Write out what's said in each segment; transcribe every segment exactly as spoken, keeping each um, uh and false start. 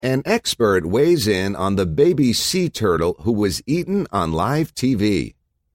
An expert weighs in on the baby sea turtle who was eaten on live T V.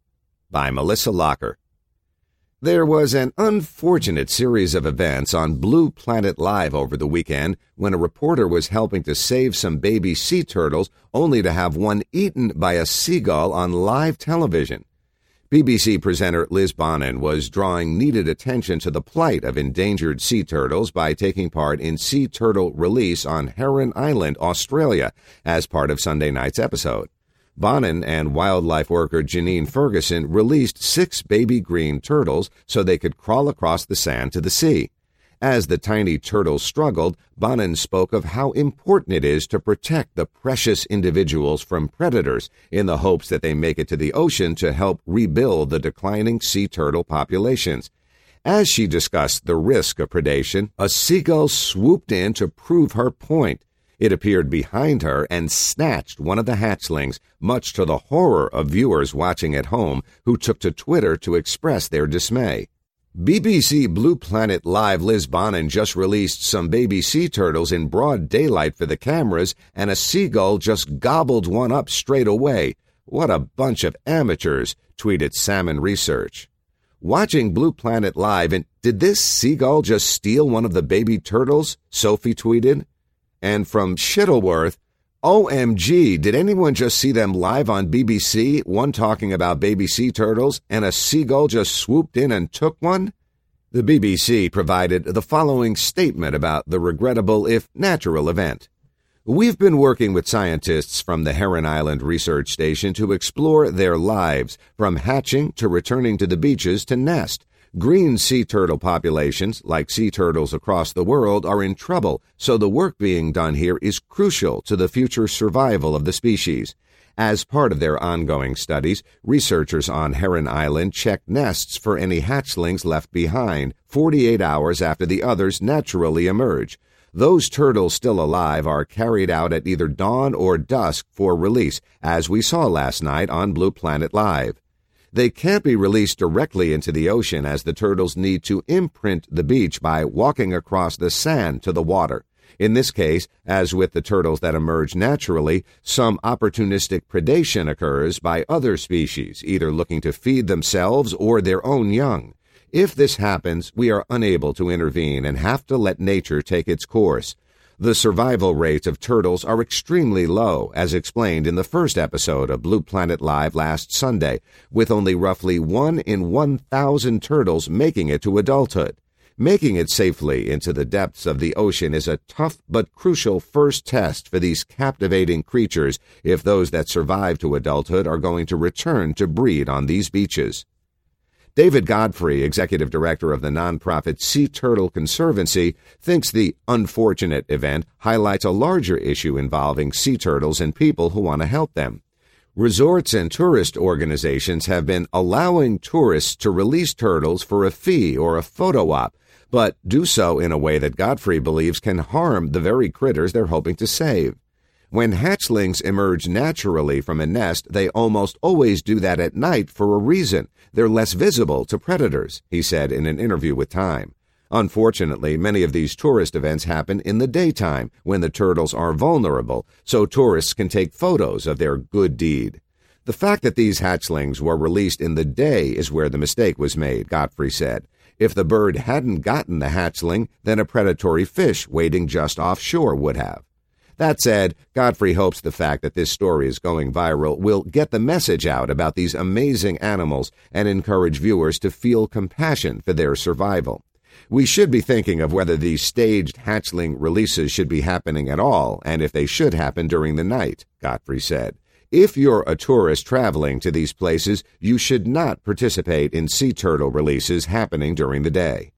By Melissa Locker. There was an unfortunate series of events on Blue Planet Live over the weekend when a reporter was helping to save some baby sea turtles only to have one eaten by a seagull on live television. B B C presenter Liz Bonin was drawing needed attention to the plight of endangered sea turtles by taking part in sea turtle release on Heron Island, Australia, as part of Sunday night's episode. Bonin and wildlife worker Janine Ferguson released six baby green turtles so they could crawl across the sand to the sea. As the tiny turtles struggled, Bonin spoke of how important it is to protect the precious individuals from predators in the hopes that they make it to the ocean to help rebuild the declining sea turtle populations. As she discussed the risk of predation, a seagull swooped in to prove her point. It appeared behind her and snatched one of the hatchlings, much to the horror of viewers watching at home who took to Twitter to express their dismay. B B C Blue Planet Live Liz Bonin just released some baby sea turtles in broad daylight for the cameras, and a seagull just gobbled one up straight away. What a bunch of amateurs, tweeted Salmon Research. Watching Blue Planet Live, and did this seagull just steal one of the baby turtles? Sophie tweeted. And from Shittleworth, O M G, did anyone just see them live on B B C, one talking about baby sea turtles, and a seagull just swooped in and took one? The B B C provided the following statement about the regrettable, if natural, event. We've been working with scientists from the Heron Island Research Station to explore their lives, from hatching to returning to the beaches to nest. Green sea turtle populations, like sea turtles across the world, are in trouble, so the work being done here is crucial to the future survival of the species. As part of their ongoing studies, researchers on Heron Island check nests for any hatchlings left behind forty-eight hours after the others naturally emerge. Those turtles still alive are carried out at either dawn or dusk for release, as we saw last night on Blue Planet Live. They can't be released directly into the ocean as the turtles need to imprint the beach by walking across the sand to the water. In this case, as with the turtles that emerge naturally, some opportunistic predation occurs by other species, either looking to feed themselves or their own young. If this happens, we are unable to intervene and have to let nature take its course. The survival rates of turtles are extremely low, as explained in the first episode of Blue Planet Live last Sunday, with only roughly one in one thousand turtles making it to adulthood. Making it safely into the depths of the ocean is a tough but crucial first test for these captivating creatures if those that survive to adulthood are going to return to breed on these beaches. David Godfrey, executive director of the nonprofit Sea Turtle Conservancy, thinks the unfortunate event highlights a larger issue involving sea turtles and people who want to help them. Resorts and tourist organizations have been allowing tourists to release turtles for a fee or a photo op, but do so in a way that Godfrey believes can harm the very critters they're hoping to save. When hatchlings emerge naturally from a nest, they almost always do that at night for a reason. They're less visible to predators, he said in an interview with Time. Unfortunately, many of these tourist events happen in the daytime when the turtles are vulnerable, so tourists can take photos of their good deed. The fact that these hatchlings were released in the day is where the mistake was made, Godfrey said. If the bird hadn't gotten the hatchling, then a predatory fish waiting just offshore would have. That said, Godfrey hopes the fact that this story is going viral will get the message out about these amazing animals and encourage viewers to feel compassion for their survival. We should be thinking of whether these staged hatchling releases should be happening at all, and if they should happen during the night, Godfrey said. If you're a tourist traveling to these places, you should not participate in sea turtle releases happening during the day.